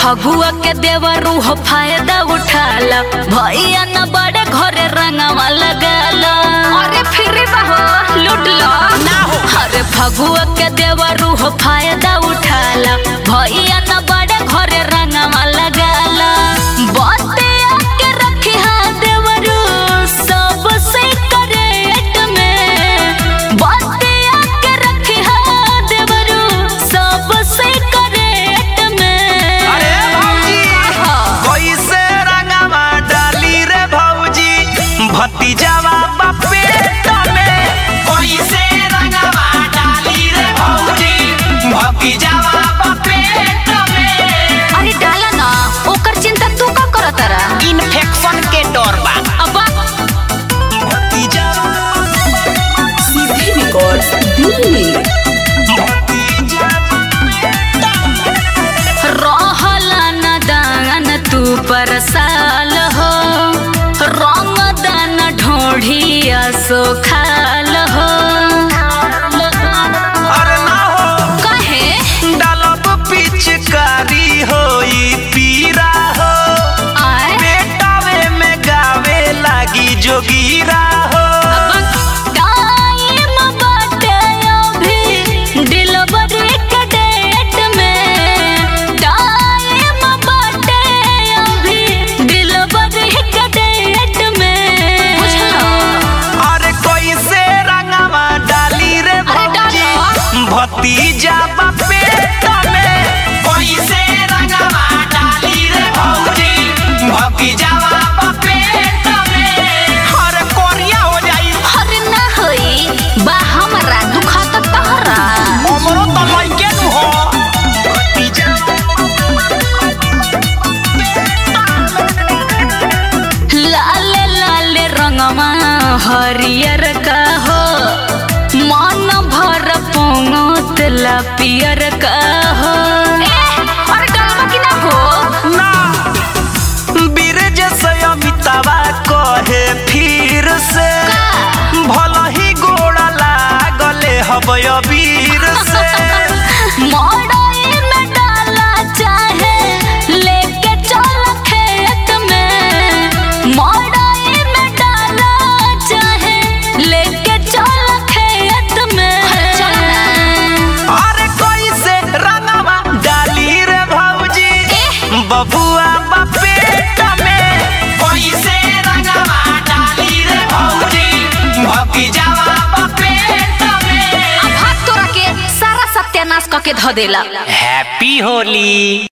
फगुआ के देवरू हो फायदा उठाला, भैया न बड़े घरे रंगवा लगाला। अरे फिर हो लूट लो ना हो। अरे फगुआ के देवरू हो फायदा उठाला, भैया न बड़े घरे रंगवा लगाला। बतिया के रखी हा देवरू सबसे करेट में, बतिया के रखी हा देवरू सबसे करेट में। अरे भौजी कैसे रंगवा डाली रे भौजी, भतीजावा पेट में कैसे रंगवा डाली रे भौजी, भतीजावा पेट में। अरे डाला ना, ओकर चिंता तू का करत रा? इन्फेक्शन के डर बा। अब भतीजावा सीधी रिकॉर्ड्स दिल्ली। रहला न दान तू परसाल हो, रंग दान ढोढ़िया सोखाल हो। अरे ना हो कहे डालब पिचकारी होई पीरा हो, आए बेटावे में गावे लागी जोगीरा हो। टाइम बाटे अभी डिलीवरी के डेट में, टाइम बाटे अभी डिलीवरी के डेट में। बुझलो? अरे कैसे रंगवा डाली रे भौजी, भतीजा पेट में कैसे रंगवा डाली रे भौजी, भतीजावा पेट में। अरे कोरिया हो जाई। अरे ना होई बा हमरा दुखात तहरा। हमरो तो लइके नु हो। लाल लाल रंगवा हरियर का हो, मन भर पोंगत ला पियर का हो। अरे डालवा की ना हो। ना बीरज से अमितावा कहे फिर से, भला ही गोड़ा लागले हबय वीर से। मड़ई में डाला चाहे लेके चल खेत में, मड़ई में डाला चाहे लेके चल खेत में। अरे कैसे रंगवा डाली रे भौजी, बबुआ पेट में कैसे रंगवा डाली रे भौजी, भतीजावा पेट में। अब हाथ तोरा के सारा सत्यानाश करके धो देला। हैप्पी होली।